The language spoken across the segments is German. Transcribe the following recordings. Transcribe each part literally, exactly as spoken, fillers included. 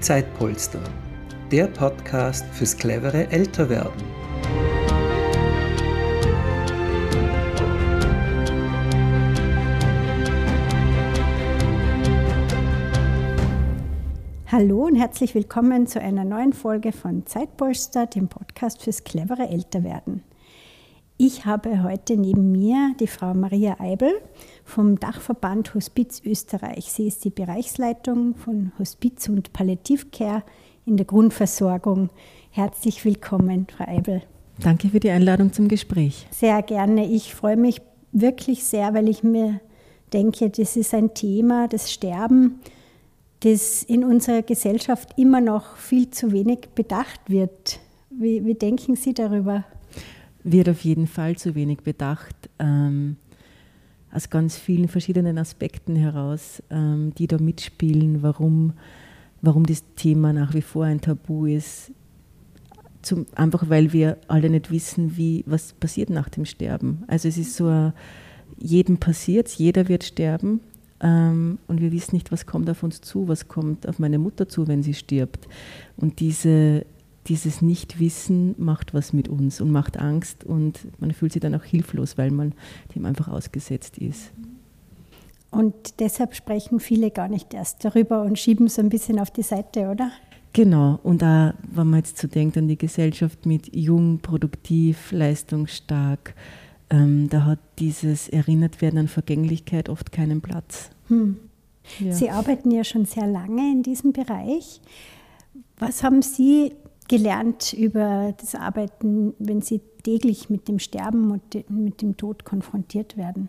Zeitpolster, der Podcast fürs clevere Älterwerden. Hallo und herzlich willkommen zu einer neuen Folge von Zeitpolster, dem Podcast fürs clevere Älterwerden. Ich habe heute neben mir die Frau Maria Eibl vom Dachverband Hospiz Österreich. Sie ist die Bereichsleitung von Hospiz und Palliativcare in der Grundversorgung. Herzlich willkommen, Frau Eibl. Danke für die Einladung zum Gespräch. Sehr gerne. Ich freue mich wirklich sehr, weil ich mir denke, das ist ein Thema, das Sterben, das in unserer Gesellschaft immer noch viel zu wenig bedacht wird. Wie, wie denken Sie darüber? Wird auf jeden Fall zu wenig bedacht, ähm, aus ganz vielen verschiedenen Aspekten heraus, ähm, die da mitspielen, warum, warum das Thema nach wie vor ein Tabu ist. Zum, einfach weil wir alle nicht wissen, wie, was passiert nach dem Sterben. Also es ist so, ein, jedem passiert es, jeder wird sterben. Ähm, und wir wissen nicht, was kommt auf uns zu, was kommt auf meine Mutter zu, wenn sie stirbt. Und diese, dieses Nichtwissen macht was mit uns und macht Angst und man fühlt sich dann auch hilflos, weil man dem einfach ausgesetzt ist. Und deshalb sprechen viele gar nicht erst darüber und schieben es ein bisschen auf die Seite, oder? Genau, und auch, wenn man jetzt so denkt an die Gesellschaft mit jung, produktiv, leistungsstark, ähm, da hat dieses Erinnertwerden an Vergänglichkeit oft keinen Platz. Hm. Ja. Sie arbeiten ja schon sehr lange in diesem Bereich. Was haben Sie gelernt über das Arbeiten, wenn Sie täglich mit dem Sterben und mit dem Tod konfrontiert werden?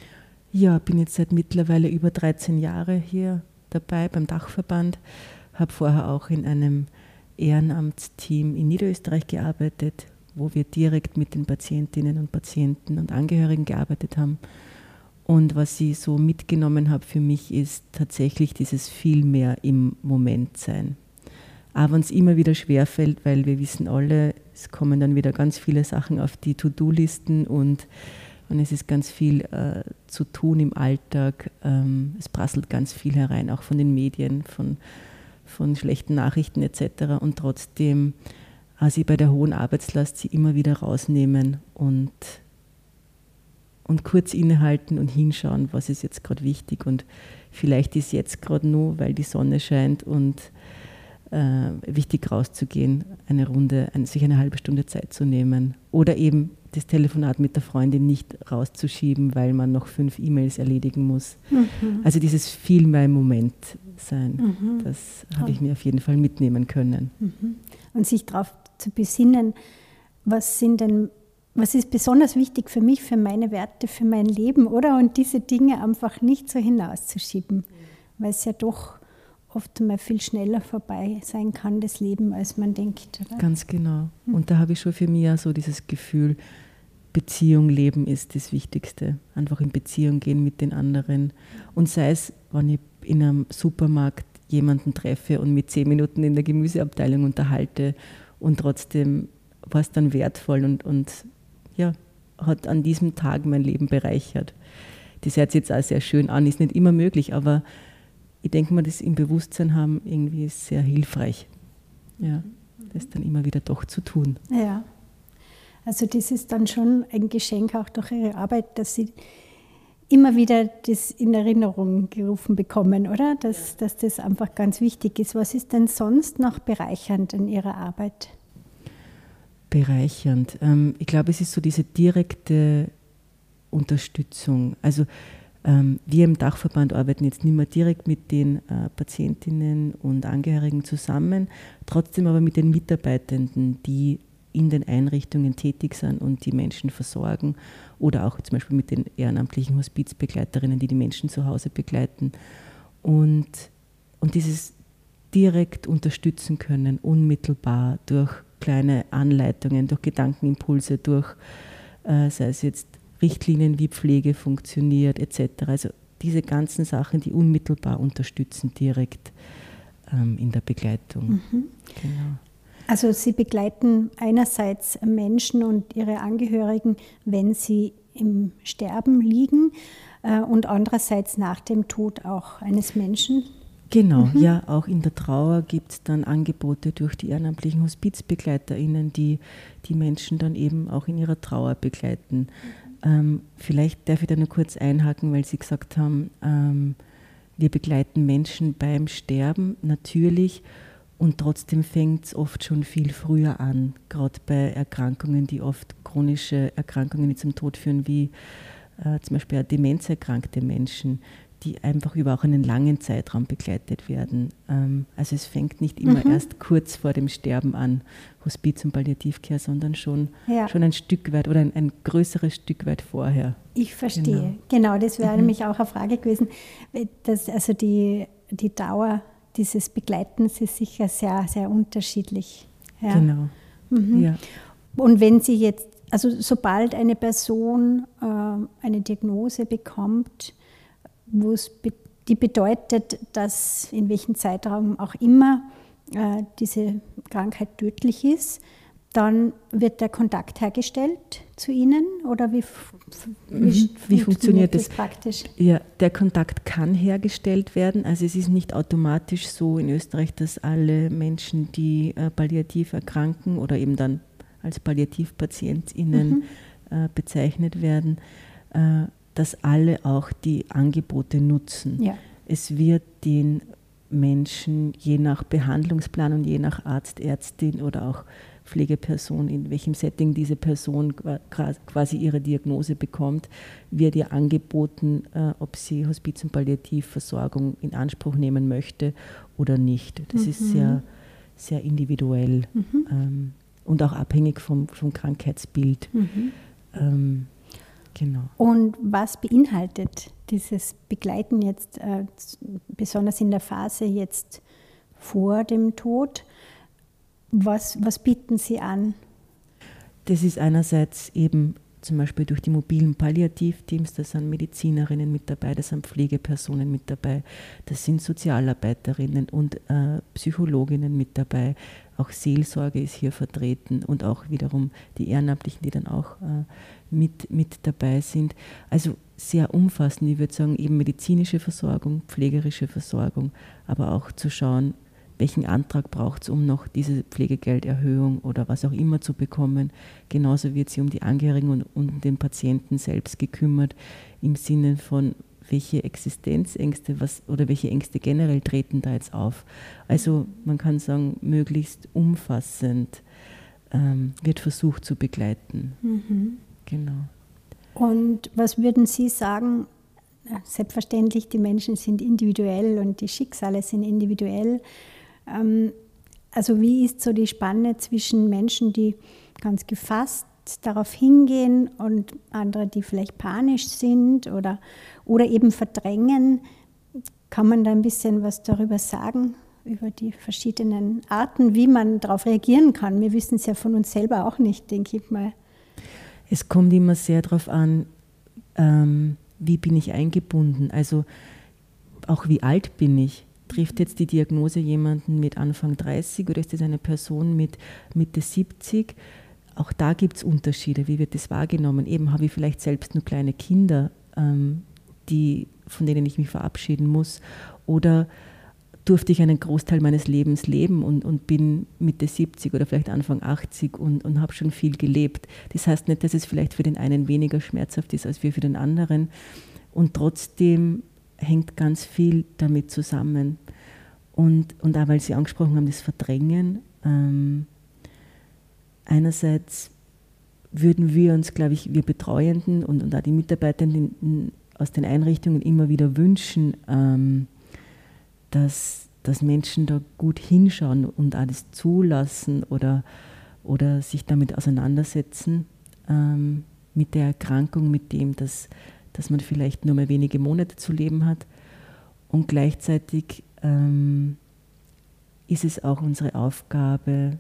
Ja, bin jetzt seit mittlerweile über dreizehn Jahren hier dabei beim Dachverband, habe vorher auch in einem Ehrenamtsteam in Niederösterreich gearbeitet, wo wir direkt mit den Patientinnen und Patienten und Angehörigen gearbeitet haben. Und was ich so mitgenommen habe für mich ist tatsächlich dieses viel mehr im Moment sein. Auch wenn es immer wieder schwerfällt, weil wir wissen alle, es kommen dann wieder ganz viele Sachen auf die To-Do-Listen und, und es ist ganz viel äh, zu tun im Alltag. Ähm, es prasselt ganz viel herein, auch von den Medien, von, von schlechten Nachrichten et cetera. Und trotzdem, also bei der hohen Arbeitslast, sie immer wieder rausnehmen und, und kurz innehalten und hinschauen, was ist jetzt gerade wichtig. Und vielleicht ist jetzt gerade nur, weil die Sonne scheint und Äh, wichtig rauszugehen, eine Runde, ein, sich eine halbe Stunde Zeit zu nehmen oder eben das Telefonat mit der Freundin nicht rauszuschieben, weil man noch fünf E-Mails erledigen muss. Mhm. Also dieses viel mehr im Moment sein, mhm. das habe ich mir auf jeden Fall mitnehmen können. Mhm. Und sich darauf zu besinnen, was sind denn, was ist besonders wichtig für mich, für meine Werte, für mein Leben, oder? Und diese Dinge einfach nicht so hinauszuschieben, weil es ja doch oft mal viel schneller vorbei sein kann, das Leben, als man denkt. Oder? Ganz genau. Und da habe ich schon für mich auch so dieses Gefühl, Beziehung, Leben ist das Wichtigste. Einfach in Beziehung gehen mit den anderen. Und sei es, wenn ich in einem Supermarkt jemanden treffe und mit zehn Minuten in der Gemüseabteilung unterhalte und trotzdem war es dann wertvoll und, und ja, hat an diesem Tag mein Leben bereichert. Das hört sich jetzt auch sehr schön an, ist nicht immer möglich, aber ich denke mal, das im Bewusstsein haben, irgendwie ist sehr hilfreich, ja, das dann immer wieder doch zu tun. Ja, also das ist dann schon ein Geschenk auch durch Ihre Arbeit, dass Sie immer wieder das in Erinnerung gerufen bekommen, oder? Dass, dass das einfach ganz wichtig ist. Was ist denn sonst noch bereichernd in Ihrer Arbeit? Bereichernd. Ähm, ich glaube, es ist so diese direkte Unterstützung. Also wir im Dachverband arbeiten jetzt nicht mehr direkt mit den äh, Patientinnen und Angehörigen zusammen, trotzdem aber mit den Mitarbeitenden, die in den Einrichtungen tätig sind und die Menschen versorgen oder auch zum Beispiel mit den ehrenamtlichen Hospizbegleiterinnen, die die Menschen zu Hause begleiten und, und dieses direkt unterstützen können, unmittelbar durch kleine Anleitungen, durch Gedankenimpulse, durch äh, sei es jetzt Richtlinien, wie Pflege funktioniert et cetera. Also diese ganzen Sachen, die unmittelbar unterstützen, direkt ähm, in der Begleitung. Mhm. Genau. Also Sie begleiten einerseits Menschen und ihre Angehörigen, wenn sie im Sterben liegen, äh, und andererseits nach dem Tod auch eines Menschen? Genau, Mhm. ja, auch in der Trauer gibt es dann Angebote durch die ehrenamtlichen HospizbegleiterInnen, die die Menschen dann eben auch in ihrer Trauer begleiten. Mhm. Ähm, vielleicht darf ich da nur kurz einhaken, weil Sie gesagt haben, ähm, wir begleiten Menschen beim Sterben, natürlich, und trotzdem fängt es oft schon viel früher an, gerade bei Erkrankungen, die oft chronische Erkrankungen, die zum Tod führen, wie äh, zum Beispiel demenzerkrankte Menschen, die einfach über auch einen langen Zeitraum begleitet werden. Ähm, also es fängt nicht immer mhm. erst kurz vor dem Sterben an, Hospiz- und Palliativcare, sondern schon, ja. schon ein Stück weit oder ein, ein größeres Stück weit vorher. Ich verstehe. Genau, genau, das wäre mhm. nämlich auch eine Frage gewesen. Dass, also die, die Dauer dieses Begleitens ist sicher sehr, sehr unterschiedlich. Ja. Genau. Mhm. Ja. Und wenn Sie jetzt, also sobald eine Person äh, eine Diagnose bekommt, wo es be- die bedeutet, dass in welchem Zeitraum auch immer äh, diese Krankheit tödlich ist, dann wird der Kontakt hergestellt zu Ihnen oder wie, f- wie, wie funktioniert, funktioniert das praktisch? Ja, der Kontakt kann hergestellt werden. Also es ist nicht automatisch so in Österreich, dass alle Menschen, die äh, palliativ erkranken oder eben dann als PalliativpatientInnen mhm. äh, bezeichnet werden, äh, dass alle auch die Angebote nutzen. Ja. Es wird den Menschen je nach Behandlungsplan und je nach Arzt, Ärztin oder auch Pflegeperson, in welchem Setting diese Person quasi ihre Diagnose bekommt, wird ihr angeboten, äh, ob sie Hospiz- und Palliativversorgung in Anspruch nehmen möchte oder nicht. Das mhm. ist sehr, sehr individuell mhm. ähm, und auch abhängig vom, vom Krankheitsbild. Mhm. Ähm, genau. Und was beinhaltet dieses Begleiten jetzt, äh, besonders in der Phase jetzt vor dem Tod? Was, was bieten Sie an? Das ist einerseits eben zum Beispiel durch die mobilen Palliativteams, da sind Medizinerinnen mit dabei, da sind Pflegepersonen mit dabei, das sind Sozialarbeiterinnen und äh, Psychologinnen mit dabei, auch Seelsorge ist hier vertreten und auch wiederum die Ehrenamtlichen, die dann auch äh, mit, mit dabei sind. Also sehr umfassend, ich würde sagen, eben medizinische Versorgung, pflegerische Versorgung, aber auch zu schauen, welchen Antrag braucht es, um noch diese Pflegegelderhöhung oder was auch immer zu bekommen. Genauso wird sich um die Angehörigen und um den Patienten selbst gekümmert, im Sinne von, welche Existenzängste was, oder welche Ängste generell treten da jetzt auf. Also man kann sagen, möglichst umfassend ähm, wird versucht zu begleiten. Mhm. Genau. Und was würden Sie sagen? Selbstverständlich, die Menschen sind individuell und die Schicksale sind individuell. Also wie ist so die Spanne zwischen Menschen, die ganz gefasst darauf hingehen und andere, die vielleicht panisch sind oder, oder eben verdrängen? Kann man da ein bisschen was darüber sagen, über die verschiedenen Arten, wie man darauf reagieren kann? Wir wissen es ja von uns selber auch nicht, denke ich mal. Es kommt immer sehr darauf an, ähm, wie bin ich eingebunden, also auch wie alt bin ich. Trifft jetzt die Diagnose jemanden mit Anfang dreißig oder ist das eine Person mit Mitte siebzig? Auch da gibt es Unterschiede. Wie wird das wahrgenommen? Eben habe ich vielleicht selbst nur kleine Kinder, ähm, die, von denen ich mich verabschieden muss. Oder durfte ich einen Großteil meines Lebens leben und, und bin Mitte siebzig oder vielleicht Anfang achtzig und, und habe schon viel gelebt. Das heißt nicht, dass es vielleicht für den einen weniger schmerzhaft ist als für den anderen. Und trotzdem hängt ganz viel damit zusammen. Und, und auch, weil Sie angesprochen haben, das Verdrängen. Ähm, einerseits würden wir uns, glaube ich, wir Betreuenden und, und auch die Mitarbeitenden aus den Einrichtungen immer wieder wünschen, ähm, dass, dass Menschen da gut hinschauen und auch das zulassen oder, oder sich damit auseinandersetzen, ähm, mit der Erkrankung, mit dem, dass dass man vielleicht nur mehr wenige Monate zu leben hat. Und gleichzeitig ähm, ist es auch unsere Aufgabe,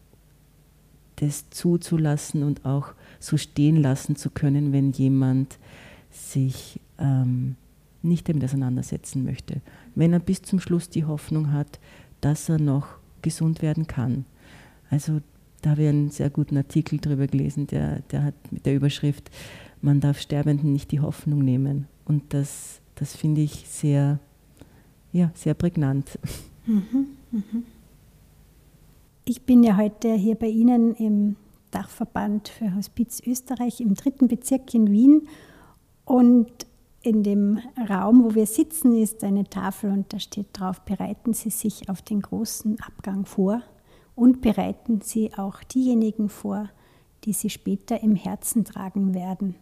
das zuzulassen und auch so stehen lassen zu können, wenn jemand sich ähm, nicht damit auseinandersetzen möchte. Wenn er bis zum Schluss die Hoffnung hat, dass er noch gesund werden kann. Also da habe ich einen sehr guten Artikel drüber gelesen, der, der hat mit der Überschrift, man darf Sterbenden nicht die Hoffnung nehmen. Und das, das finde ich sehr, ja, sehr prägnant. Mhm, mhm. Ich bin ja heute hier bei Ihnen im Dachverband für Hospiz Österreich im dritten Bezirk in Wien und in dem Raum, wo wir sitzen, ist eine Tafel und da steht drauf, bereiten Sie sich auf den großen Abgang vor und bereiten Sie auch diejenigen vor, die Sie später im Herzen tragen werden.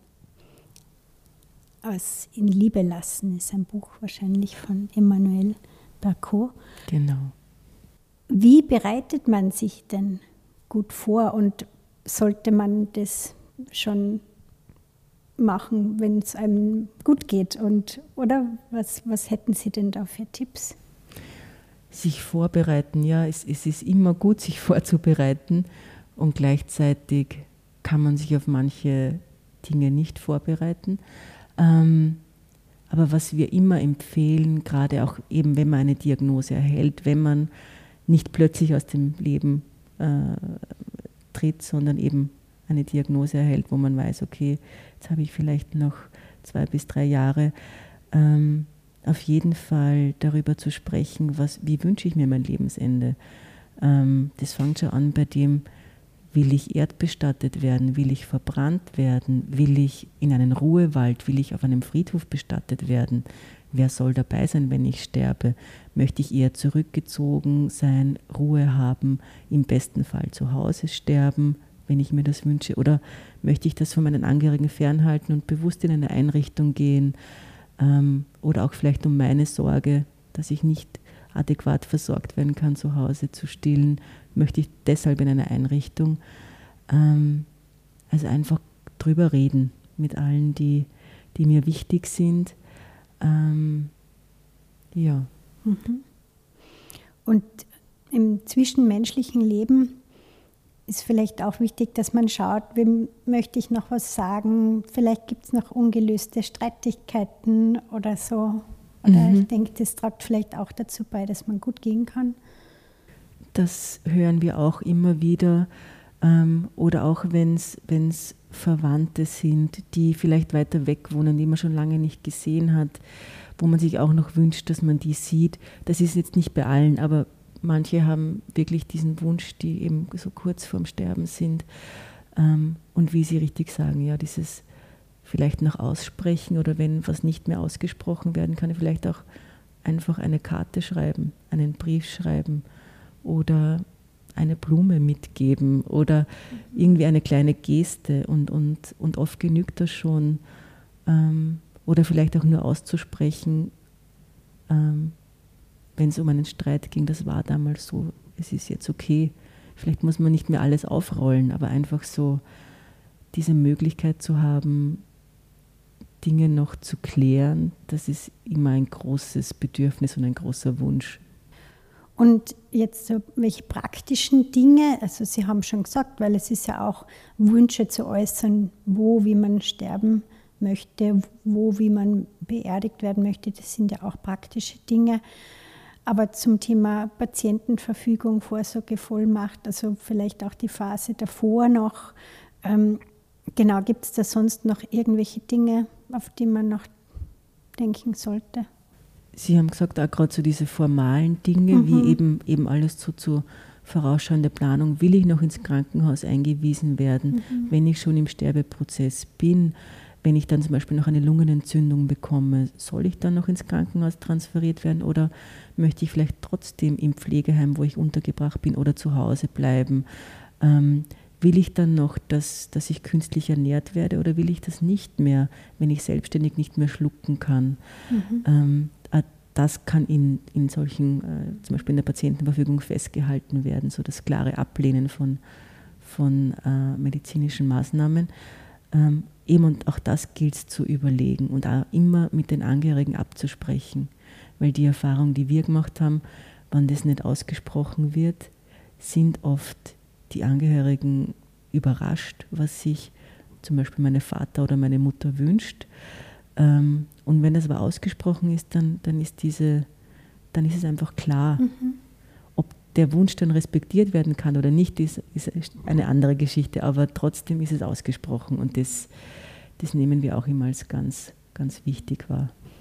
Aus In Liebe lassen ist ein Buch wahrscheinlich von Emmanuel Bercot. Genau. Wie bereitet man sich denn gut vor und sollte man das schon machen, wenn es einem gut geht? Und, oder was, was hätten Sie denn da für Tipps? Sich vorbereiten, ja, es, es ist immer gut, sich vorzubereiten und gleichzeitig kann man sich auf manche Dinge nicht vorbereiten. Ähm, aber was wir immer empfehlen, gerade auch eben, wenn man eine Diagnose erhält, wenn man nicht plötzlich aus dem Leben äh, tritt, sondern eben eine Diagnose erhält, wo man weiß, okay, jetzt habe ich vielleicht noch zwei bis drei Jahre, ähm, auf jeden Fall darüber zu sprechen, was, wie wünsche ich mir mein Lebensende. Ähm, das fängt schon an bei dem, will ich erdbestattet werden, will ich verbrannt werden, will ich in einen Ruhewald, will ich auf einem Friedhof bestattet werden, wer soll dabei sein, wenn ich sterbe, möchte ich eher zurückgezogen sein, Ruhe haben, im besten Fall zu Hause sterben, wenn ich mir das wünsche, oder möchte ich das von meinen Angehörigen fernhalten und bewusst in eine Einrichtung gehen, ähm, oder auch vielleicht um meine Sorge, dass ich nicht adäquat versorgt werden kann, zu Hause zu stillen, möchte ich deshalb in eine Einrichtung. Ähm, also einfach drüber reden mit allen, die, die mir wichtig sind. Ähm, ja. Mhm. Und im zwischenmenschlichen Leben ist vielleicht auch wichtig, dass man schaut, wem möchte ich noch was sagen, vielleicht gibt es noch ungelöste Streitigkeiten oder so. Oder mhm. ich denke, das tragt vielleicht auch dazu bei, dass man gut gehen kann. Das hören wir auch immer wieder. Ähm, oder auch wenn es Verwandte sind, die vielleicht weiter weg wohnen, die man schon lange nicht gesehen hat, wo man sich auch noch wünscht, dass man die sieht. Das ist jetzt nicht bei allen, aber manche haben wirklich diesen Wunsch, die eben so kurz vorm Sterben sind. Ähm, und wie Sie richtig sagen, ja, dieses vielleicht noch aussprechen oder wenn was nicht mehr ausgesprochen werden kann, vielleicht auch einfach eine Karte schreiben, einen Brief schreiben oder eine Blume mitgeben oder irgendwie eine kleine Geste und, und, und oft genügt das schon. Ähm, oder vielleicht auch nur auszusprechen, ähm, wenn es um einen Streit ging, das war damals so, es ist jetzt okay. Vielleicht muss man nicht mehr alles aufrollen, aber einfach so diese Möglichkeit zu haben, Dinge noch zu klären, das ist immer ein großes Bedürfnis und ein großer Wunsch. Und jetzt so welche praktischen Dinge, also Sie haben schon gesagt, weil es ist ja auch Wünsche zu äußern, wo, wie man sterben möchte, wo, wie man beerdigt werden möchte, das sind ja auch praktische Dinge. Aber zum Thema Patientenverfügung, Vorsorgevollmacht, also vielleicht auch die Phase davor noch, ähm, genau, gibt es da sonst noch irgendwelche Dinge, auf die man noch denken sollte? Sie haben gesagt, auch gerade so diese formalen Dinge, mhm. wie eben, eben alles so zur vorausschauende Planung. Will ich noch ins Krankenhaus eingewiesen werden, mhm. wenn ich schon im Sterbeprozess bin? Wenn ich dann zum Beispiel noch eine Lungenentzündung bekomme, soll ich dann noch ins Krankenhaus transferiert werden oder möchte ich vielleicht trotzdem im Pflegeheim, wo ich untergebracht bin, oder zu Hause bleiben? Ähm, will ich dann noch, dass, dass ich künstlich ernährt werde oder will ich das nicht mehr, wenn ich selbstständig nicht mehr schlucken kann? Mhm. Ähm, das kann in, in solchen, äh, zum Beispiel in der Patientenverfügung festgehalten werden, so das klare Ablehnen von, von äh, medizinischen Maßnahmen. Ähm, eben und auch das gilt es zu überlegen und auch immer mit den Angehörigen abzusprechen, weil die Erfahrung, die wir gemacht haben, wenn das nicht ausgesprochen wird, sind oft die Angehörigen überrascht, was sich zum Beispiel meine Vater oder meine Mutter wünscht. Ähm, und wenn das aber ausgesprochen ist, dann, dann, ist diese, dann ist es einfach klar. Mhm. Ob der Wunsch dann respektiert werden kann oder nicht, ist, ist eine andere Geschichte, aber trotzdem ist es ausgesprochen und das, das nehmen wir auch immer als ganz, ganz wichtig wahr.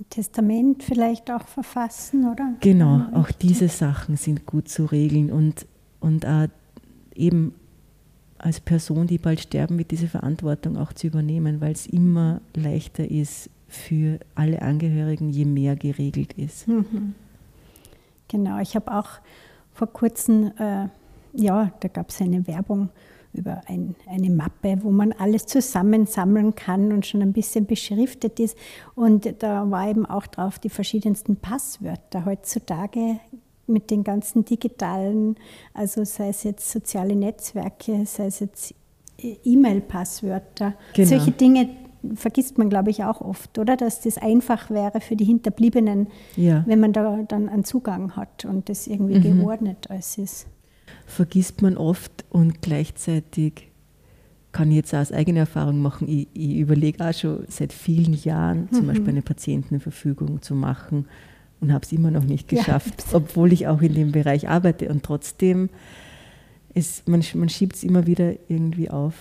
Testament vielleicht auch verfassen, oder? Genau, auch diese Sachen sind gut zu regeln und, und auch eben als Person, die bald sterben wird, diese Verantwortung auch zu übernehmen, weil es immer leichter ist für alle Angehörigen, je mehr geregelt ist. Mhm. Genau, ich habe auch vor kurzem, äh, ja, da gab es eine Werbung über ein, eine Mappe, wo man alles zusammensammeln kann und schon ein bisschen beschriftet ist. Und da war eben auch drauf die verschiedensten Passwörter heutzutage mit den ganzen digitalen, also sei es jetzt soziale Netzwerke, sei es jetzt E-Mail-Passwörter. Genau. Solche Dinge vergisst man, glaube ich, auch oft, oder? Dass das einfach wäre für die Hinterbliebenen, ja. wenn man da dann einen Zugang hat und das irgendwie mhm. geordnet alles ist. Vergisst man oft und gleichzeitig kann ich jetzt auch aus eigener Erfahrung machen, ich, ich überlege auch schon seit vielen Jahren mhm. zum Beispiel eine Patientenverfügung zu machen und habe es immer noch nicht geschafft, ja. obwohl ich auch in dem Bereich arbeite und trotzdem, ist, man, man schiebt es immer wieder irgendwie auf,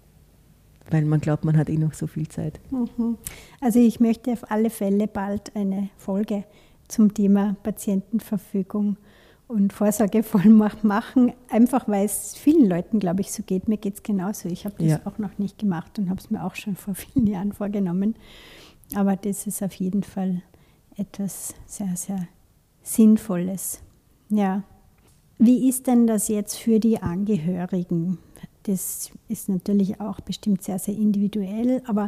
weil man glaubt, man hat eh noch so viel Zeit. Mhm. Also ich möchte auf alle Fälle bald eine Folge zum Thema Patientenverfügung und Vorsorgevollmacht machen, einfach weil es vielen Leuten, glaube ich, so geht. Mir geht es genauso. Ich habe das ja. auch noch nicht gemacht und habe es mir auch schon vor vielen Jahren vorgenommen. Aber das ist auf jeden Fall etwas sehr, sehr Sinnvolles. Ja. Wie ist denn das jetzt für die Angehörigen? Das ist natürlich auch bestimmt sehr, sehr individuell, aber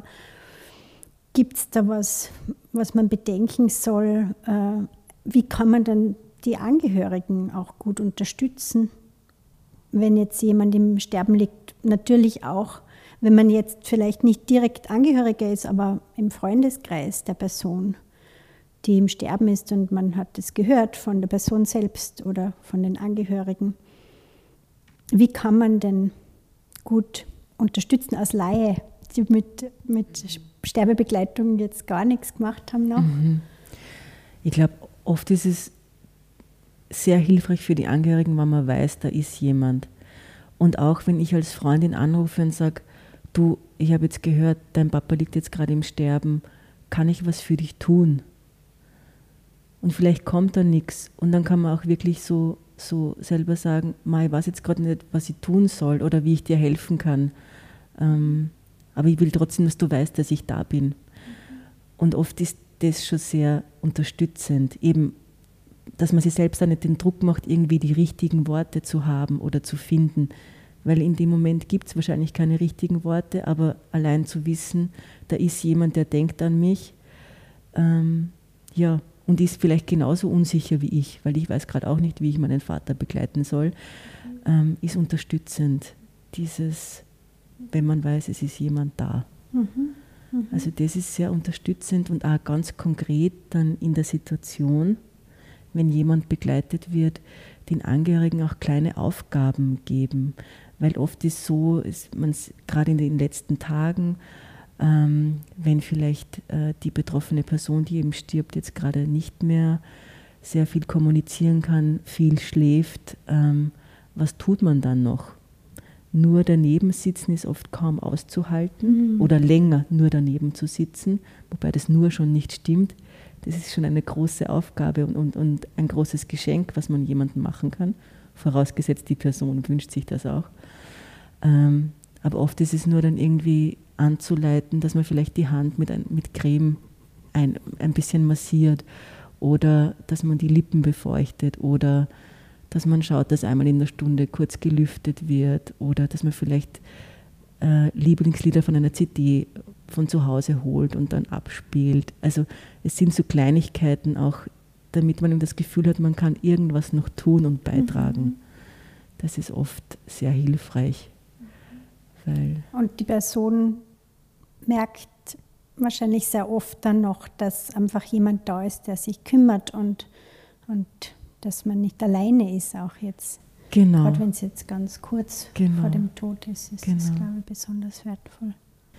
gibt es da was, was man bedenken soll? Wie kann man dann die Angehörigen auch gut unterstützen, wenn jetzt jemand im Sterben liegt? Natürlich auch, wenn man jetzt vielleicht nicht direkt Angehöriger ist, aber im Freundeskreis der Person, die im Sterben ist und man hat es gehört von der Person selbst oder von den Angehörigen. Wie kann man denn gut unterstützen als Laie, die mit, mit Sterbebegleitung jetzt gar nichts gemacht haben noch? Ich glaube, oft ist es sehr hilfreich für die Angehörigen, wenn man weiß, da ist jemand. Und auch wenn ich als Freundin anrufe und sage, du, ich habe jetzt gehört, dein Papa liegt jetzt gerade im Sterben, kann ich was für dich tun? Und vielleicht kommt da nichts. Und dann kann man auch wirklich so, so selber sagen, ich weiß jetzt gerade nicht, was ich tun soll oder wie ich dir helfen kann. Ähm, aber ich will trotzdem, dass du weißt, dass ich da bin. Und oft ist das schon sehr unterstützend, eben, dass man sich selbst auch nicht den Druck macht, irgendwie die richtigen Worte zu haben oder zu finden. Weil in dem Moment gibt es wahrscheinlich keine richtigen Worte, aber allein zu wissen, da ist jemand, der denkt an mich, ähm, ja, und ist vielleicht genauso unsicher wie ich, weil ich weiß gerade auch nicht, wie ich meinen Vater begleiten soll, ähm, ist unterstützend. Dieses, wenn man weiß, es ist jemand da. Mhm. Mhm. Also das ist sehr unterstützend und auch ganz konkret dann in der Situation, wenn jemand begleitet wird, den Angehörigen auch kleine Aufgaben geben. Weil oft ist so, ist man gerade in den letzten Tagen, ähm, wenn vielleicht äh, die betroffene Person, die eben stirbt, jetzt gerade nicht mehr sehr viel kommunizieren kann, viel schläft, ähm, was tut man dann noch? Nur daneben sitzen ist oft kaum auszuhalten mhm. oder länger nur daneben zu sitzen, wobei das nur schon nicht stimmt. Das ist schon eine große Aufgabe und, und, und ein großes Geschenk, was man jemandem machen kann, vorausgesetzt die Person wünscht sich das auch. Ähm, aber oft ist es nur dann irgendwie anzuleiten, dass man vielleicht die Hand mit, ein, mit Creme ein, ein bisschen massiert oder dass man die Lippen befeuchtet oder dass man schaut, dass einmal in der Stunde kurz gelüftet wird oder dass man vielleicht äh, Lieblingslieder von einer C D von zu Hause holt und dann abspielt. Also es sind so Kleinigkeiten auch, damit man das Gefühl hat, man kann irgendwas noch tun und beitragen. Mhm. Das ist oft sehr hilfreich. Weil und die Person merkt wahrscheinlich sehr oft dann noch, dass einfach jemand da ist, der sich kümmert und, und dass man nicht alleine ist auch jetzt. Genau. Gerade wenn es jetzt ganz kurz genau. vor dem Tod ist, ist genau. das, glaube ich, besonders wertvoll.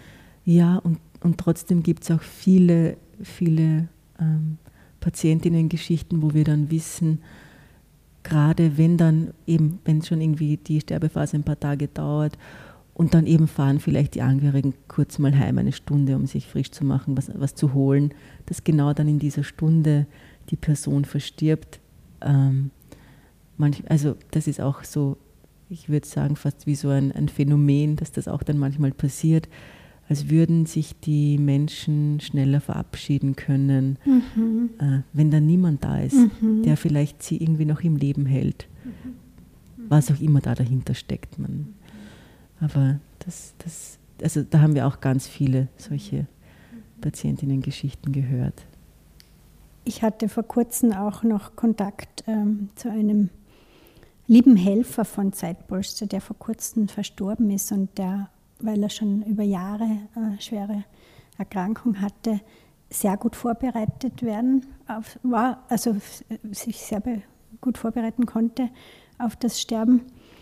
Ja, und, und trotzdem gibt es auch viele, viele ähm, Patientinnen-Geschichten, wo wir dann wissen, gerade wenn dann eben, wenn schon irgendwie die Sterbephase ein paar Tage dauert Und dann eben fahren vielleicht die Angehörigen kurz mal heim, eine Stunde, um sich frisch zu machen, was, was zu holen, dass genau dann in dieser Stunde die Person verstirbt. Ähm, manch, also das ist auch so, ich würde sagen, fast wie so ein, ein Phänomen, dass das auch dann manchmal passiert, als würden sich die Menschen schneller verabschieden können, mhm. äh, wenn dann niemand da ist, mhm. der vielleicht sie irgendwie noch im Leben hält. Mhm. Was auch immer da dahinter steckt. Man. Aber das, das, also da haben wir auch ganz viele solche Patientinnen-Geschichten gehört. Ich hatte vor kurzem auch noch Kontakt ähm, zu einem lieben Helfer von Zeitpolster, der vor kurzem verstorben ist und der, weil er schon über Jahre äh, schwere Erkrankung hatte, sehr gut vorbereitet werden auf, war, also sich sehr be- gut vorbereiten konnte auf das Sterben.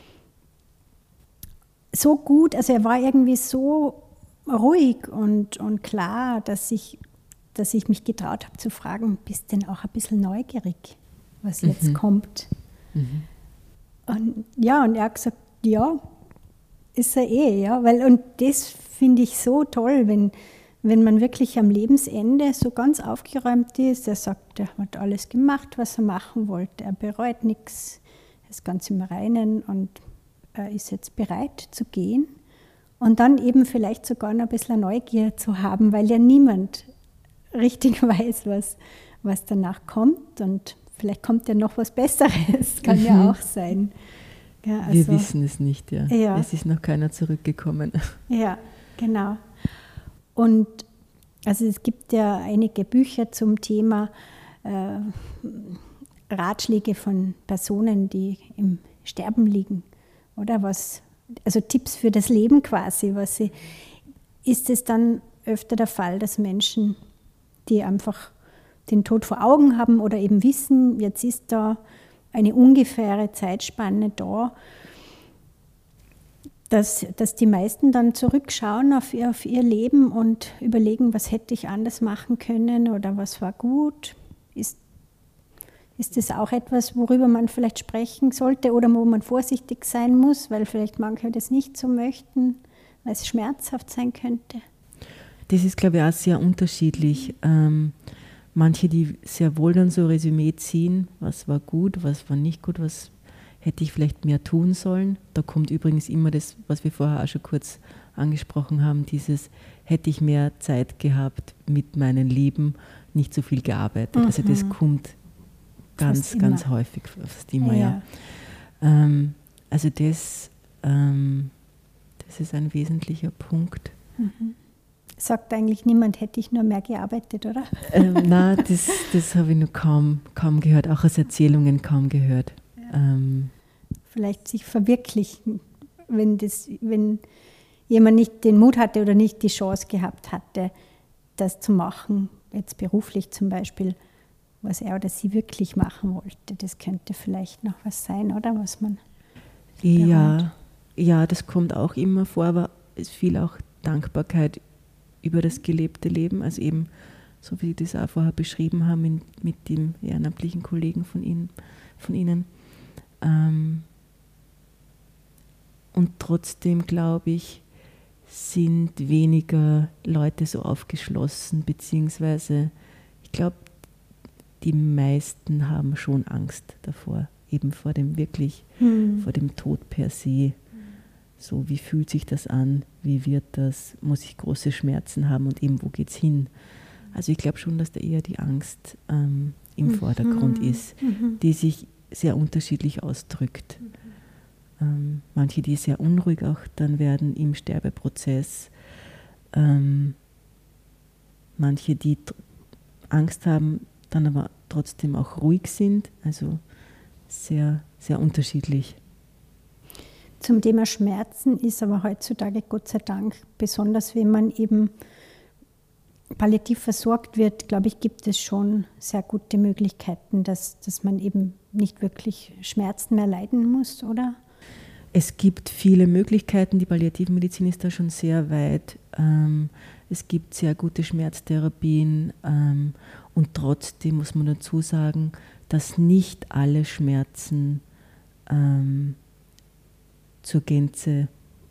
So gut, also er war irgendwie so ruhig und, und klar, dass ich, dass ich mich getraut habe zu fragen, bist denn auch ein bisschen neugierig, was jetzt mhm. kommt? Mhm. Und ja, und er hat gesagt, ja, ist er eh, ja, weil, und das finde ich so toll, wenn, wenn man wirklich am Lebensende so ganz aufgeräumt ist. Er sagt, er hat alles gemacht, was er machen wollte, er bereut nichts, er ist ganz im Reinen und er ist jetzt bereit zu gehen und dann eben vielleicht sogar noch ein bisschen Neugier zu haben, weil ja niemand richtig weiß, was, was danach kommt und vielleicht kommt ja noch was Besseres, kann mhm. ja auch sein. Ja, also, wir wissen es nicht, ja. ja. Es ist noch keiner zurückgekommen. Ja, genau. Und also es gibt ja einige Bücher zum Thema äh, Ratschläge von Personen, die im Sterben liegen. Oder was, also Tipps für das Leben quasi. Was sie, ist es dann öfter der Fall, dass Menschen, die einfach den Tod vor Augen haben oder eben wissen, jetzt ist da eine ungefähre Zeitspanne da, dass, dass die meisten dann zurückschauen auf ihr, auf ihr Leben und überlegen, was hätte ich anders machen können oder was war gut. Ist Ist das auch etwas, worüber man vielleicht sprechen sollte oder wo man vorsichtig sein muss, weil vielleicht manche das nicht so möchten, weil es schmerzhaft sein könnte? Das ist, glaube ich, auch sehr unterschiedlich. Ähm, manche, die sehr wohl dann so Resümee ziehen, was war gut, was war nicht gut, was hätte ich vielleicht mehr tun sollen. Da kommt übrigens immer das, was wir vorher auch schon kurz angesprochen haben, dieses, hätte ich mehr Zeit gehabt mit meinen Lieben, nicht so viel gearbeitet. Mhm. Also das kommt ganz, fast ganz immer. häufig, fast immer, ja. ja. Ähm, also das, ähm, das ist ein wesentlicher Punkt. Mhm. Sagt eigentlich niemand, hätte ich nur mehr gearbeitet, oder? Ähm, nein, das, das habe ich noch kaum, kaum gehört, auch aus Erzählungen kaum gehört. Ja. Ähm, Vielleicht sich verwirklichen, wenn, das, wenn jemand nicht den Mut hatte oder nicht die Chance gehabt hatte, das zu machen, jetzt beruflich zum Beispiel, was er oder sie wirklich machen wollte. Das könnte vielleicht noch was sein, oder? Was man ja, ja, das kommt auch immer vor, aber es ist viel auch Dankbarkeit über das gelebte Leben, also eben, so wie Sie das auch vorher beschrieben haben, in, mit dem ehrenamtlichen Kollegen von Ihnen. Von Ihnen. Ähm, und trotzdem, glaube ich, sind weniger Leute so aufgeschlossen, beziehungsweise ich glaube, die meisten haben schon Angst davor, eben vor dem wirklich, hm. vor dem Tod per se. So, wie fühlt sich das an? Wie wird das? Muss ich große Schmerzen haben? Und eben, wo geht's hin? Also ich glaube schon, dass da eher die Angst ähm, im mhm. Vordergrund ist, mhm. die sich sehr unterschiedlich ausdrückt. Mhm. Ähm, manche, die sehr unruhig auch dann werden im Sterbeprozess. Ähm, manche, die tr- Angst haben, dann aber trotzdem auch ruhig sind. Also sehr, sehr unterschiedlich. Zum Thema Schmerzen ist aber heutzutage Gott sei Dank, besonders wenn man eben palliativ versorgt wird, glaube ich, gibt es schon sehr gute Möglichkeiten, dass, dass man eben nicht wirklich Schmerzen mehr leiden muss, oder? Es gibt viele Möglichkeiten, die Palliativmedizin ist da schon sehr weit. Ähm, es gibt sehr gute Schmerztherapien ähm, und trotzdem muss man dazu sagen, dass nicht alle Schmerzen ähm, zur Gänze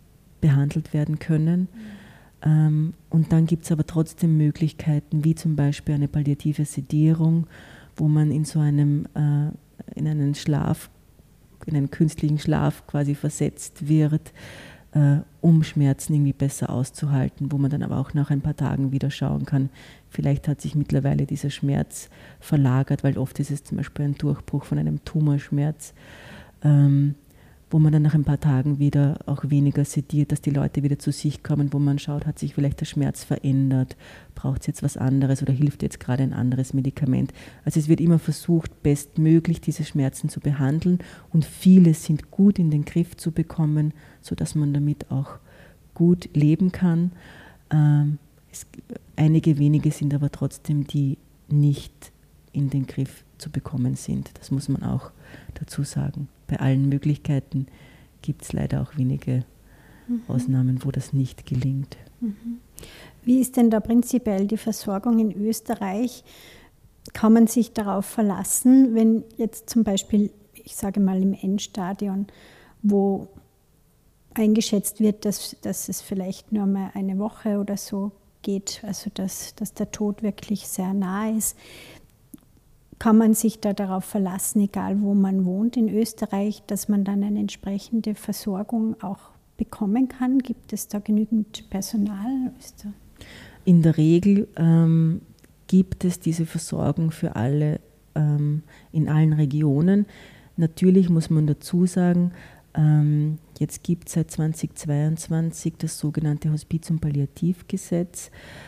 behandelt werden können. Ähm, und dann gibt es aber trotzdem Möglichkeiten, wie zum Beispiel eine palliative Sedierung, wo man in so einem, äh, in einen Schlaf, in einen künstlichen Schlaf quasi versetzt wird, äh, um Schmerzen irgendwie besser auszuhalten, wo man dann aber auch nach ein paar Tagen wieder schauen kann, vielleicht hat sich mittlerweile dieser Schmerz verlagert, weil oft ist es zum Beispiel ein Durchbruch von einem Tumorschmerz, ähm, wo man dann nach ein paar Tagen wieder auch weniger sediert, dass die Leute wieder zu sich kommen, wo man schaut, hat sich vielleicht der Schmerz verändert, braucht es jetzt was anderes oder hilft jetzt gerade ein anderes Medikament. Also es wird immer versucht, bestmöglich diese Schmerzen zu behandeln und viele sind gut in den Griff zu bekommen, sodass man damit auch gut leben kann. Ähm, es, einige wenige sind aber trotzdem, die nicht in den Griff zu bekommen sind. Das muss man auch dazu sagen. Bei allen Möglichkeiten gibt es leider auch wenige mhm. Ausnahmen, wo das nicht gelingt. Mhm. Wie ist denn da prinzipiell die Versorgung in Österreich? Kann man sich darauf verlassen, wenn jetzt zum Beispiel, ich sage mal im Endstadion, wo eingeschätzt wird, dass, dass es vielleicht nur mal eine Woche oder so geht, also dass, dass der Tod wirklich sehr nah ist, kann man sich da darauf verlassen, egal wo man wohnt in Österreich, dass man dann eine entsprechende Versorgung auch bekommen kann? Gibt es da genügend Personal? In der Regel ähm, gibt es diese Versorgung für alle ähm, in allen Regionen. Natürlich muss man dazu sagen, ähm, jetzt gibt es seit zweitausendzweiundzwanzig das sogenannte Hospiz- und Palliativgesetz,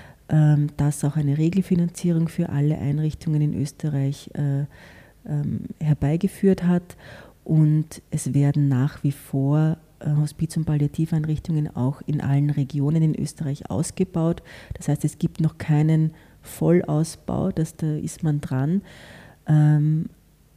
das auch eine Regelfinanzierung für alle Einrichtungen in Österreich äh, ähm, herbeigeführt hat. Und es werden nach wie vor äh, Hospiz- und Palliativeinrichtungen auch in allen Regionen in Österreich ausgebaut. Das heißt, es gibt noch keinen Vollausbau, das, da ist man dran. Ähm,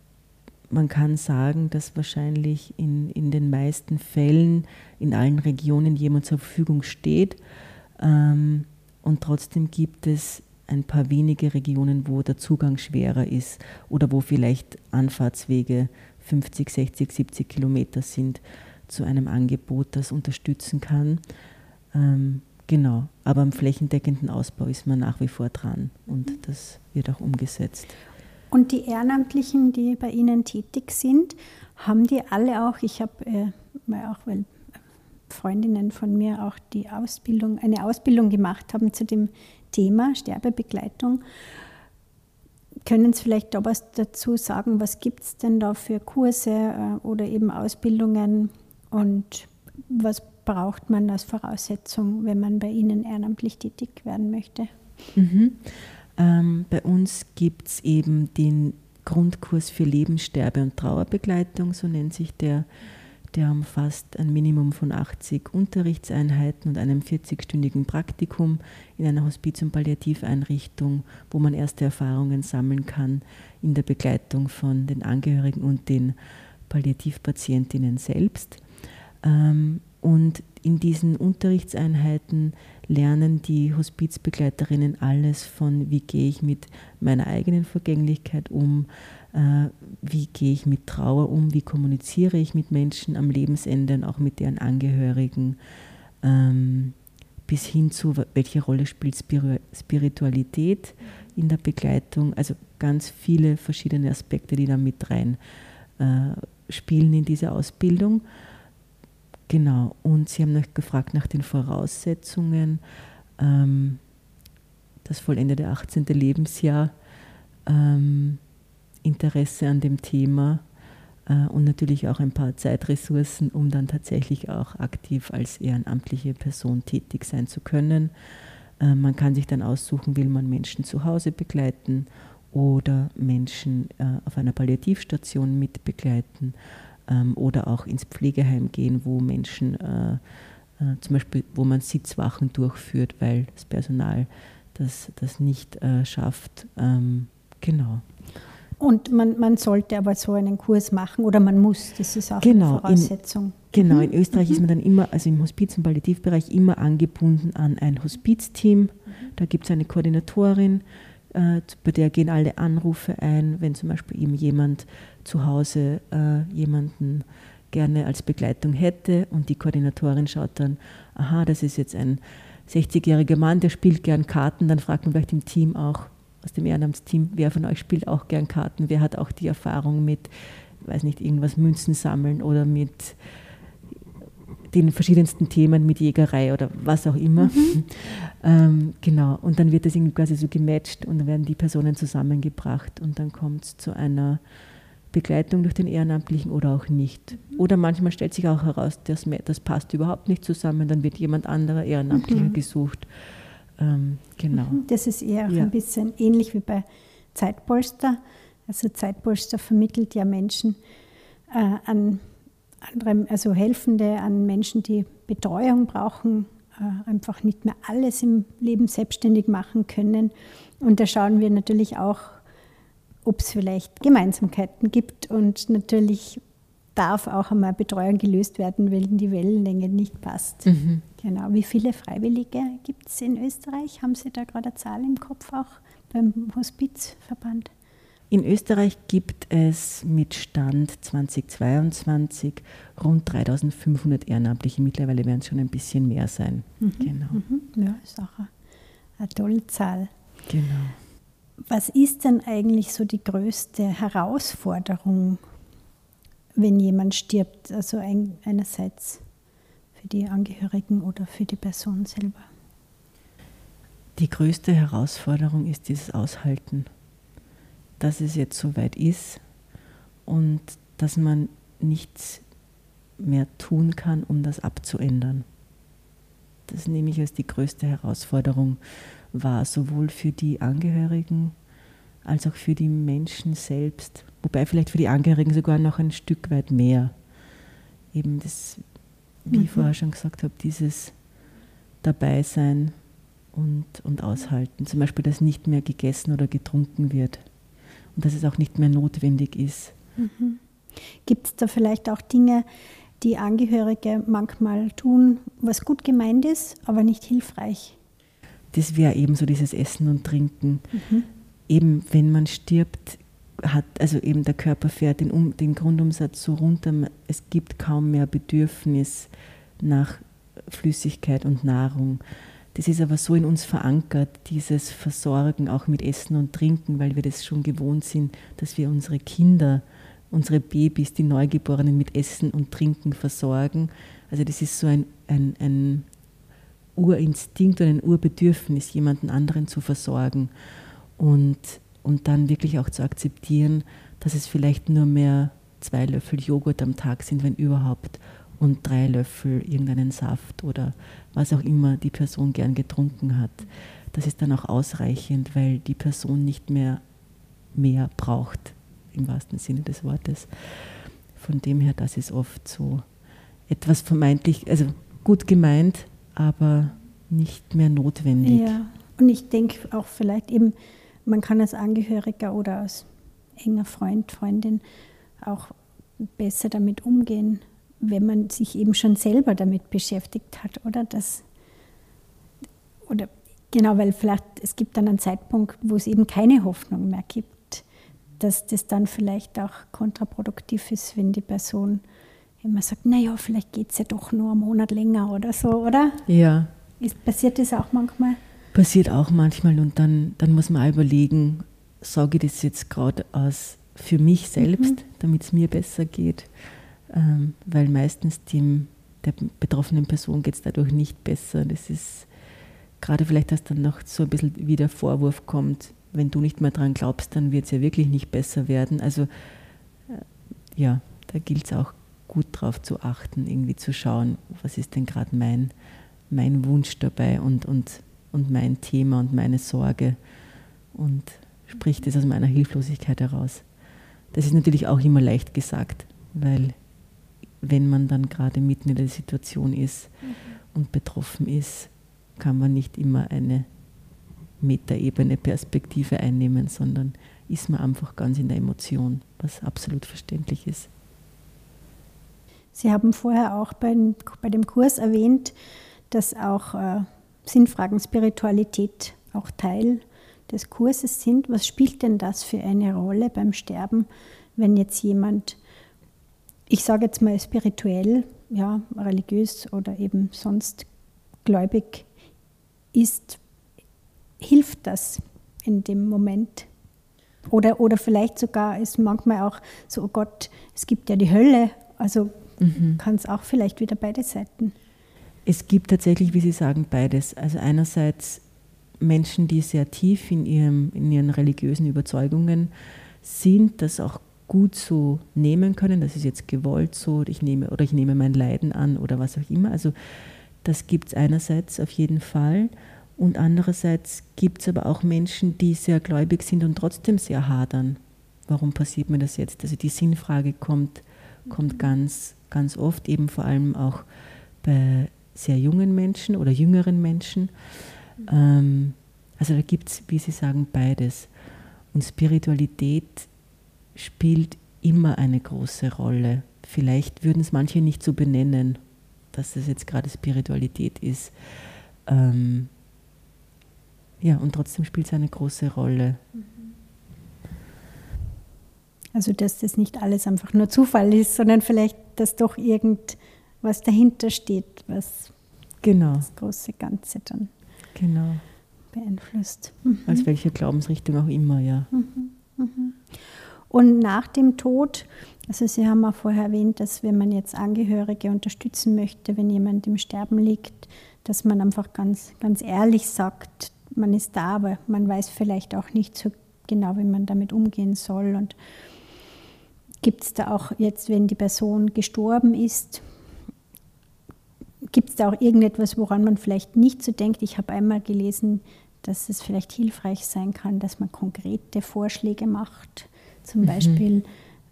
man kann sagen, dass wahrscheinlich in, in den meisten Fällen in allen Regionen jemand zur Verfügung steht. Ähm, Und trotzdem gibt es ein paar wenige Regionen, wo der Zugang schwerer ist oder wo vielleicht Anfahrtswege fünfzig, sechzig, siebzig Kilometer sind zu einem Angebot, das unterstützen kann. Ähm, genau, aber am flächendeckenden Ausbau ist man nach wie vor dran und das wird auch umgesetzt. Und die Ehrenamtlichen, die bei Ihnen tätig sind, haben die alle auch, ich habe äh, auch, weil Freundinnen von mir auch die Ausbildung, eine Ausbildung gemacht haben zu dem Thema Sterbebegleitung. Können Sie vielleicht da was dazu sagen? Was gibt es denn da für Kurse äh, oder eben Ausbildungen und was braucht man als Voraussetzung, wenn man bei Ihnen ehrenamtlich tätig werden möchte? Mhm. Ähm, bei uns gibt es eben den Grundkurs für Lebenssterbe- und Trauerbegleitung, so nennt sich der. Der umfasst ein Minimum von achtzig Unterrichtseinheiten und einem vierzigstündigen Praktikum in einer Hospiz- und Palliativeinrichtung, wo man erste Erfahrungen sammeln kann in der Begleitung von den Angehörigen und den Palliativpatientinnen selbst. Und in diesen Unterrichtseinheiten lernen die Hospizbegleiterinnen alles von, wie gehe ich mit meiner eigenen Vergänglichkeit um, äh, wie gehe ich mit Trauer um, wie kommuniziere ich mit Menschen am Lebensende und auch mit deren Angehörigen, ähm, bis hin zu, welche Rolle spielt Spiritualität in der Begleitung, also ganz viele verschiedene Aspekte, die da mit rein äh, spielen in diese Ausbildung. Genau, und Sie haben noch gefragt nach den Voraussetzungen. Ähm, das vollendete achtzehnte Lebensjahr, ähm, Interesse an dem Thema äh, und natürlich auch ein paar Zeitressourcen, um dann tatsächlich auch aktiv als ehrenamtliche Person tätig sein zu können. Äh, man kann sich dann aussuchen, will man Menschen zu Hause begleiten oder Menschen äh, auf einer Palliativstation mitbegleiten. Oder auch ins Pflegeheim gehen, wo Menschen, äh, äh, zum Beispiel, wo man Sitzwachen durchführt, weil das Personal das, das nicht äh, schafft. Ähm, genau. Und man, man sollte aber so einen Kurs machen oder man muss, das ist auch genau, eine Voraussetzung. In, genau, mhm. in Österreich mhm. ist man dann immer, also im Hospiz- und Palliativbereich, immer angebunden an ein Hospizteam. Mhm. Da gibt es eine Koordinatorin, äh, bei der gehen alle Anrufe ein, wenn zum Beispiel eben jemand zu Hause äh, jemanden gerne als Begleitung hätte und die Koordinatorin schaut dann, aha, das ist jetzt ein sechzigjähriger Mann, der spielt gern Karten, dann fragt man vielleicht im Team auch, aus dem Ehrenamtsteam, wer von euch spielt auch gern Karten, wer hat auch die Erfahrung mit, weiß nicht, irgendwas Münzen sammeln oder mit den verschiedensten Themen, mit Jägerei oder was auch immer. Mhm. ähm, genau, und dann wird das irgendwie quasi so gematcht und dann werden die Personen zusammengebracht und dann kommt es zu einer Begleitung durch den Ehrenamtlichen oder auch nicht. Mhm. Oder manchmal stellt sich auch heraus, das, das passt überhaupt nicht zusammen, dann wird jemand anderer Ehrenamtlicher mhm. gesucht. Ähm, genau. Das ist eher auch ja. ein bisschen ähnlich wie bei Zeitpolster. Also Zeitpolster vermittelt ja Menschen äh, an andere, also Helfende, an Menschen, die Betreuung brauchen, äh, einfach nicht mehr alles im Leben selbstständig machen können. Und da schauen wir natürlich auch, ob es vielleicht Gemeinsamkeiten gibt. Und natürlich darf auch einmal Betreuung gelöst werden, wenn die Wellenlänge nicht passt. Mhm. Genau. Wie viele Freiwillige gibt es in Österreich? Haben Sie da gerade eine Zahl im Kopf auch beim Hospizverband? In Österreich gibt es mit Stand zweitausendzweiundzwanzig rund dreitausendfünfhundert Ehrenamtliche. Mittlerweile werden es schon ein bisschen mehr sein. Mhm. Genau. Mhm. Ja, ist auch eine, eine tolle Zahl. Genau. Was ist denn eigentlich so die größte Herausforderung, wenn jemand stirbt? Also ein, einerseits für die Angehörigen oder für die Person selber? Die größte Herausforderung ist dieses Aushalten, dass es jetzt soweit ist und dass man nichts mehr tun kann, um das abzuändern. Das nehme ich als die größte Herausforderung wahr, sowohl für die Angehörigen als auch für die Menschen selbst, wobei vielleicht für die Angehörigen sogar noch ein Stück weit mehr. Eben das, wie mhm. ich vorher schon gesagt habe, dieses Dabeisein und, und Aushalten. Zum Beispiel, dass nicht mehr gegessen oder getrunken wird. Und dass es auch nicht mehr notwendig ist. Mhm. Gibt es da vielleicht auch Dinge, die Angehörige manchmal tun, was gut gemeint ist, aber nicht hilfreich? Das wäre eben so dieses Essen und Trinken. Mhm. Eben, wenn man stirbt, hat also eben der Körper fährt den, um, den Grundumsatz so runter, es gibt kaum mehr Bedürfnis nach Flüssigkeit und Nahrung. Das ist aber so in uns verankert, dieses Versorgen auch mit Essen und Trinken, weil wir das schon gewohnt sind, dass wir unsere Kinder, unsere Babys, die Neugeborenen mit Essen und Trinken versorgen. Also das ist so ein, ein, ein Urinstinkt oder ein Urbedürfnis, jemanden anderen zu versorgen und, und dann wirklich auch zu akzeptieren, dass es vielleicht nur mehr zwei Löffel Joghurt am Tag sind, wenn überhaupt, und drei Löffel irgendeinen Saft oder was auch immer die Person gern getrunken hat. Das ist dann auch ausreichend, weil die Person nicht mehr mehr braucht, im wahrsten Sinne des Wortes. Von dem her, das ist oft so etwas vermeintlich, also gut gemeint, aber nicht mehr notwendig. Ja, und ich denke auch vielleicht eben, man kann als Angehöriger oder als enger Freund, Freundin auch besser damit umgehen, wenn man sich eben schon selber damit beschäftigt hat, oder? Das, oder genau, weil vielleicht es gibt dann einen Zeitpunkt, wo es eben keine Hoffnung mehr gibt, dass das dann vielleicht auch kontraproduktiv ist, wenn die Person immer sagt, naja, vielleicht geht es ja doch nur einen Monat länger oder so, oder? Ja. Ist, passiert das auch manchmal? Passiert auch manchmal und dann, dann muss man auch überlegen, sage ich das jetzt gerade aus für mich selbst, mhm. damit es mir besser geht. Ähm, weil meistens dem, der betroffenen Person geht es dadurch nicht besser. Das ist gerade vielleicht, dass dann noch so ein bisschen wie der Vorwurf kommt, wenn du nicht mehr dran glaubst, dann wird es ja wirklich nicht besser werden. Also äh, ja, da gilt es auch gut drauf zu achten, irgendwie zu schauen, was ist denn gerade mein, mein Wunsch dabei und, und, und mein Thema und meine Sorge und spricht es aus meiner Hilflosigkeit heraus. Das ist natürlich auch immer leicht gesagt, weil wenn man dann gerade mitten in der Situation ist mhm. und betroffen ist, kann man nicht immer eine Metaebene Perspektive einnehmen, sondern ist man einfach ganz in der Emotion, was absolut verständlich ist. Sie haben vorher auch bei, bei dem Kurs erwähnt, dass auch äh, Sinnfragen Spiritualität auch Teil des Kurses sind. Was spielt denn das für eine Rolle beim Sterben, wenn jetzt jemand ich sage jetzt mal spirituell, ja, religiös oder eben sonst gläubig ist, hilft das in dem Moment? Oder, oder vielleicht sogar ist manchmal auch so, oh Gott, es gibt ja die Hölle, also mhm. kann es auch vielleicht wieder beide Seiten. Es gibt tatsächlich, wie Sie sagen, beides. Also einerseits Menschen, die sehr tief in, ihrem, in ihren religiösen Überzeugungen sind, das auch gut so nehmen können, das ist jetzt gewollt so, oder ich nehme, oder ich nehme mein Leiden an oder was auch immer. Also das gibt es einerseits auf jeden Fall. Und andererseits gibt es aber auch Menschen, die sehr gläubig sind und trotzdem sehr hadern. Warum passiert mir das jetzt? Also die Sinnfrage kommt, kommt ganz, ganz oft, eben vor allem auch bei sehr jungen Menschen oder jüngeren Menschen. Ähm, also da gibt es, wie Sie sagen, beides. Und Spiritualität spielt immer eine große Rolle. Vielleicht würden es manche nicht so benennen, dass das jetzt gerade Spiritualität ist. Ähm, Ja, und trotzdem spielt es eine große Rolle. Also, dass das nicht alles einfach nur Zufall ist, sondern vielleicht, dass doch irgendwas dahinter steht, was genau. das große Ganze dann genau. beeinflusst. Mhm. Als welche Glaubensrichtung auch immer, ja. Mhm. Mhm. Und nach dem Tod, also Sie haben auch vorher erwähnt, dass wenn man jetzt Angehörige unterstützen möchte, wenn jemand im Sterben liegt, dass man einfach ganz, ganz ehrlich sagt, man ist da, aber man weiß vielleicht auch nicht so genau, wie man damit umgehen soll. Und gibt es da auch jetzt, wenn die Person gestorben ist, gibt es da auch irgendetwas, woran man vielleicht nicht so denkt? Ich habe einmal gelesen, dass es vielleicht hilfreich sein kann, dass man konkrete Vorschläge macht. Zum mhm. Beispiel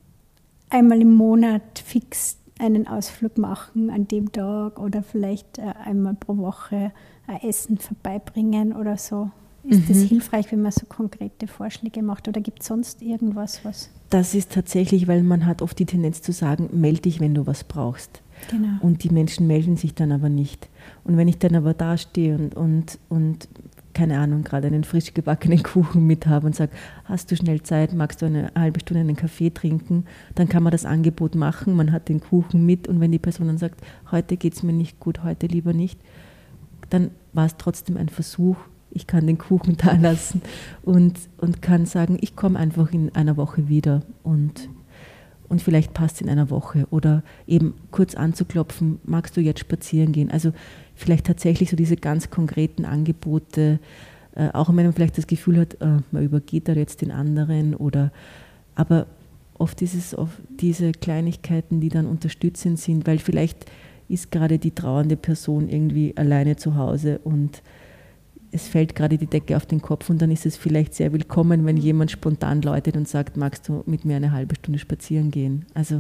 einmal im Monat fix einen Ausflug machen an dem Tag oder vielleicht einmal pro Woche ein Essen vorbeibringen oder so. Ist mhm. das hilfreich, wenn man so konkrete Vorschläge macht oder gibt es sonst irgendwas, was... Das ist tatsächlich, weil man hat oft die Tendenz zu sagen, melde dich, wenn du was brauchst. Genau. Und die Menschen melden sich dann aber nicht. Und wenn ich dann aber dastehe und, und, und keine Ahnung, gerade einen frisch gebackenen Kuchen mit habe und sage, hast du schnell Zeit, magst du eine halbe Stunde einen Kaffee trinken, dann kann man das Angebot machen, man hat den Kuchen mit und wenn die Person dann sagt, heute geht es mir nicht gut, heute lieber nicht, dann war es trotzdem ein Versuch, ich kann den Kuchen da lassen und, und kann sagen, ich komme einfach in einer Woche wieder und, und vielleicht passt es in einer Woche oder eben kurz anzuklopfen, magst du jetzt spazieren gehen? Also vielleicht tatsächlich so diese ganz konkreten Angebote, äh, auch wenn man vielleicht das Gefühl hat, äh, man übergeht da jetzt den anderen oder, aber oft ist es oft diese Kleinigkeiten, die dann unterstützend sind, weil vielleicht ist gerade die trauernde Person irgendwie alleine zu Hause und es fällt gerade die Decke auf den Kopf und dann ist es vielleicht sehr willkommen, wenn jemand spontan läutet und sagt, magst du mit mir eine halbe Stunde spazieren gehen? Also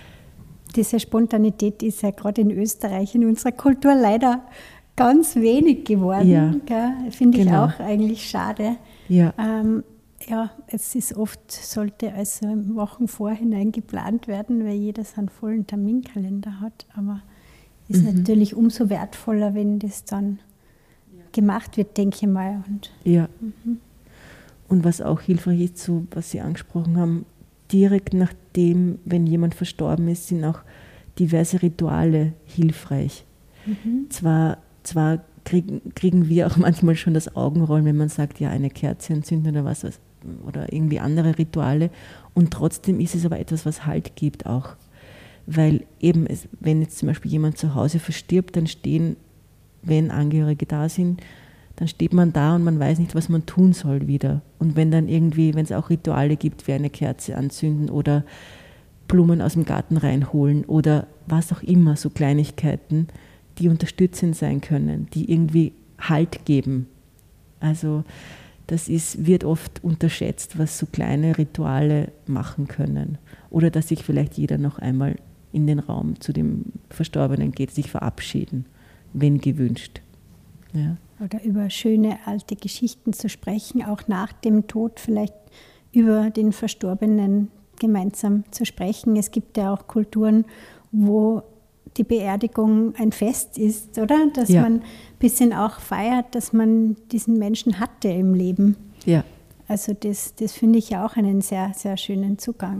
diese Spontanität ist ja gerade in Österreich, in unserer Kultur leider ganz wenig geworden. Ja, finde ich genau. auch eigentlich schade. Ja. Ähm, ja, es ist oft, sollte also Wochen vorhinein geplant werden, weil jeder seinen vollen Terminkalender hat, aber ist mhm. natürlich umso wertvoller, wenn das dann gemacht wird, denke ich mal. Und, ja. Mhm. Und was auch hilfreich ist, so was Sie angesprochen haben, direkt nachdem, wenn jemand verstorben ist, sind auch diverse Rituale hilfreich. Mhm. Zwar, zwar kriegen, kriegen wir auch manchmal schon das Augenrollen, wenn man sagt, ja, eine Kerze entzünden oder was, was oder irgendwie andere Rituale. Und trotzdem ist es aber etwas, was Halt gibt auch. Weil eben, es, wenn jetzt zum Beispiel jemand zu Hause verstirbt, dann stehen, wenn Angehörige da sind, dann steht man da und man weiß nicht, was man tun soll wieder. Und wenn dann irgendwie, wenn es auch Rituale gibt, wie eine Kerze anzünden oder Blumen aus dem Garten reinholen oder was auch immer, so Kleinigkeiten, die unterstützend sein können, die irgendwie Halt geben. Also das ist, wird oft unterschätzt, was so kleine Rituale machen können. Oder dass sich vielleicht jeder noch einmal in den Raum zu dem Verstorbenen geht, sich verabschieden, wenn gewünscht. Ja. Oder über schöne alte Geschichten zu sprechen, auch nach dem Tod vielleicht über den Verstorbenen gemeinsam zu sprechen. Es gibt ja auch Kulturen, wo die Beerdigung ein Fest ist, oder? Dass ja. man ein bisschen auch feiert, dass man diesen Menschen hatte im Leben. Ja. Also das, das finde ich ja auch einen sehr, sehr schönen Zugang.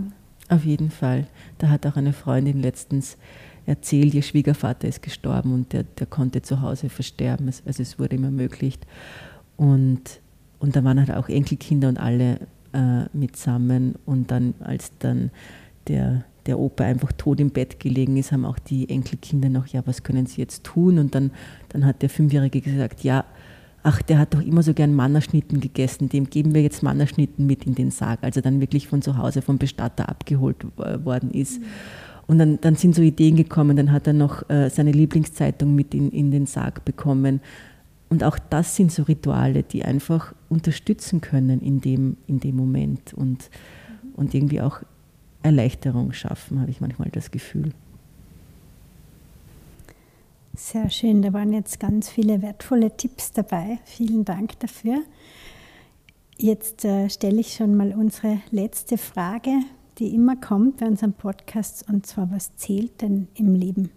Auf jeden Fall. Da hat auch eine Freundin letztens erzählt, ihr Schwiegervater ist gestorben und der, der konnte zu Hause versterben. Also es wurde ihm ermöglicht. Und, und da waren halt auch Enkelkinder und alle äh, mitsammen. Und dann, als dann der, der Opa einfach tot im Bett gelegen ist, haben auch die Enkelkinder noch, ja, was können sie jetzt tun? Und dann, dann hat der Fünfjährige gesagt, ja, ach, der hat doch immer so gern Mannerschnitten gegessen, dem geben wir jetzt Mannerschnitten mit in den Sarg, als er dann wirklich von zu Hause vom Bestatter abgeholt äh, worden ist. Mhm. Und dann, dann sind so Ideen gekommen, dann hat er noch äh, seine Lieblingszeitung mit in, in den Sarg bekommen. Und auch das sind so Rituale, die einfach unterstützen können in dem, in dem Moment und, mhm. und irgendwie auch Erleichterung schaffen, habe ich manchmal das Gefühl. Sehr schön, da waren jetzt ganz viele wertvolle Tipps dabei. Vielen Dank dafür. Jetzt äh, stelle ich schon mal unsere letzte Frage, die immer kommt bei unserem Podcast, und zwar, was zählt denn im Leben?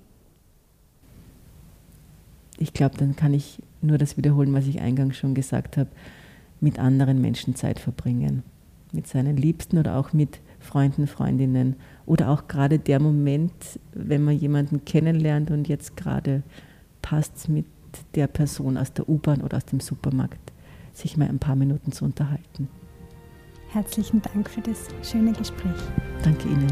Ich glaube, dann kann ich nur das wiederholen, was ich eingangs schon gesagt habe, mit anderen Menschen Zeit verbringen, mit seinen Liebsten oder auch mit Freunden, Freundinnen oder auch gerade der Moment, wenn man jemanden kennenlernt und jetzt gerade passt es mit der Person aus der U-Bahn oder aus dem Supermarkt, sich mal ein paar Minuten zu unterhalten. Herzlichen Dank für das schöne Gespräch. Danke Ihnen.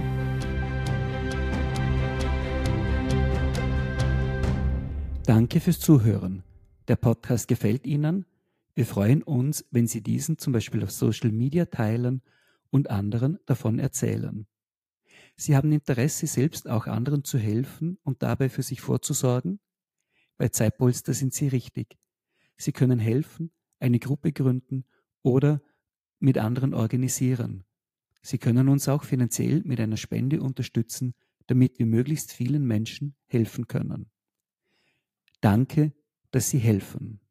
Danke fürs Zuhören. Der Podcast gefällt Ihnen? Wir freuen uns, wenn Sie diesen zum Beispiel auf Social Media teilen und anderen davon erzählen. Sie haben Interesse, selbst auch anderen zu helfen und dabei für sich vorzusorgen? Bei Zeitpolster sind Sie richtig. Sie können helfen, eine Gruppe gründen oder mit anderen organisieren. Sie können uns auch finanziell mit einer Spende unterstützen, damit wir möglichst vielen Menschen helfen können. Danke, dass Sie helfen.